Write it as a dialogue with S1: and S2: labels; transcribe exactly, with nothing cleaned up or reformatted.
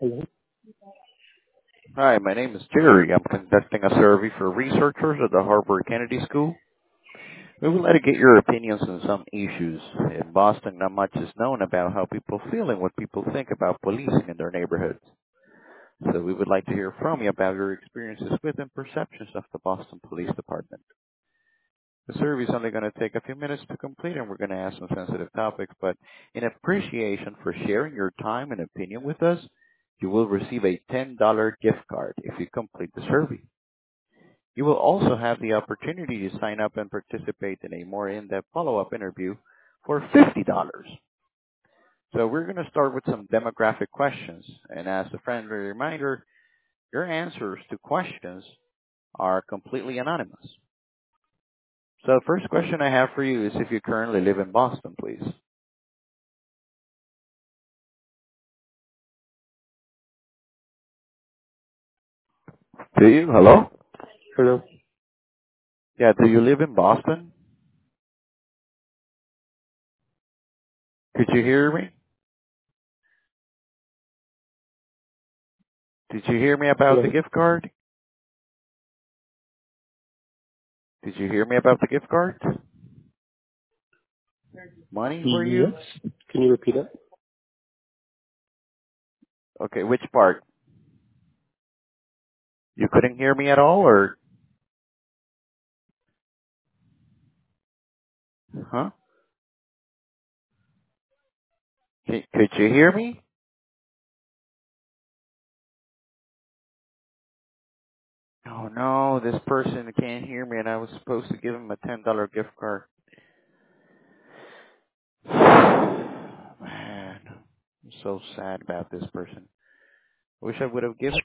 S1: Hello?
S2: Hi, my name is Jerry. I'm conducting a survey for researchers at the Harvard Kennedy School. We would like to get your opinions on some issues. In Boston, not much is known about how people feel and what people think about policing in their neighborhoods. So we would like to hear from you about your experiences with and perceptions of the Boston Police Department. The survey is only going to take a few minutes to complete, and we're going to ask some sensitive topics, but in appreciation for sharing your time and opinion with us, you will receive a ten dollars gift card if you complete the survey. You will also have the opportunity to sign up and participate in a more in-depth follow-up interview for fifty dollars. So we're going to start with some demographic questions. And as a friendly reminder, your answers to questions are completely anonymous. So the first question I have for you is if you currently live in Boston, please. Do you? Hello?
S1: Hello?
S2: Yeah, do you live in Boston? Could you hear me? Did you hear me about the
S1: Hello?
S2: gift card? Did you hear me about the gift card? Money for you?
S1: Yes. Can you repeat it?
S2: Okay, which part? You couldn't hear me at all, or huh? Could could you hear me? Oh no, this person can't hear me, and I was supposed to give him a ten dollar gift card. Man, I'm so sad about this person. Wish I would have given